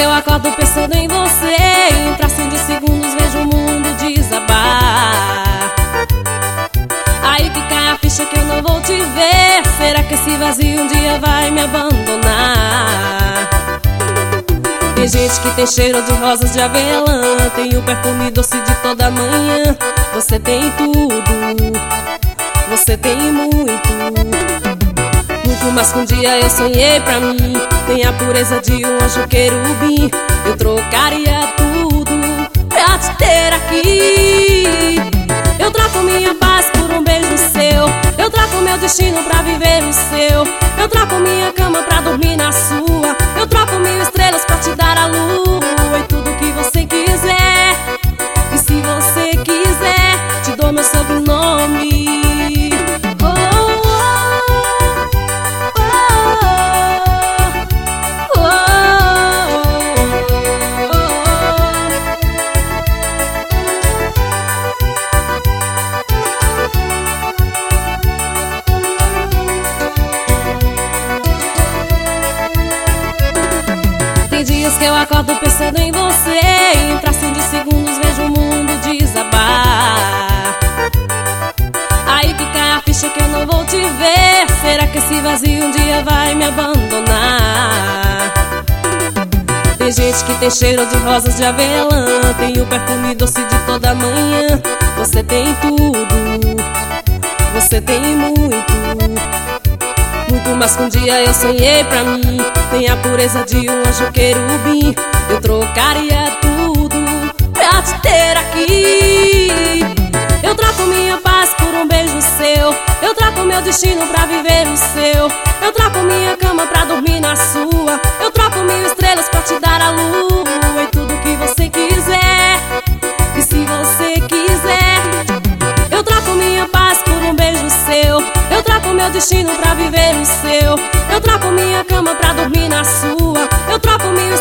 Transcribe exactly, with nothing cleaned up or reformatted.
que eu acordo pensando em você, em fração de segundos vejo o mundo desabar. Aí que cai a ficha que eu não vou te ver. Será que esse vazio um dia vai me abandonar? Tem gente que tem cheiro de rosas de avelã, tem o perfume doce de toda manhã. Você tem tudo, você tem muito, muito mais que um dia eu sonhei pra mim. Tem a pureza de um anjo querubim. Eu trocaria tudo pra te ter aqui. Eu troco minha paz por um beijo seu. Eu troco meu destino pra viver o seu. Eu troco minha cama pra dormir na sua. Eu troco mil estrelas pra te dar a lua e tudo que você quiser. E se você quiser, te dou meu sobrenome. Tem dias que eu acordo pensando em você, em fração de segundos vejo o mundo desabar. Aí que cai a ficha que eu não vou te ver. Será que esse vazio um dia vai me abandonar? Tem gente que tem cheiro de rosas de avelã, tem o perfume doce de toda manhã. Você tem tudo, você tem muito, muito mais que um dia eu sonhei pra mim. Tem a pureza de um anjo querubim. Eu trocaria tudo pra te ter aqui. Eu troco minha paz por um beijo seu. Eu troco meu destino pra viver o seu. Eu troco minha cama pra dormir na sua. Eu troco mil estrelas pra te dar a lua e tudo que você quiser. E se você quiser, eu troco minha paz por um beijo seu. Eu troco meu destino pra viver o seu. Eu troco minha cama pra dormir na sua. Eu troco mil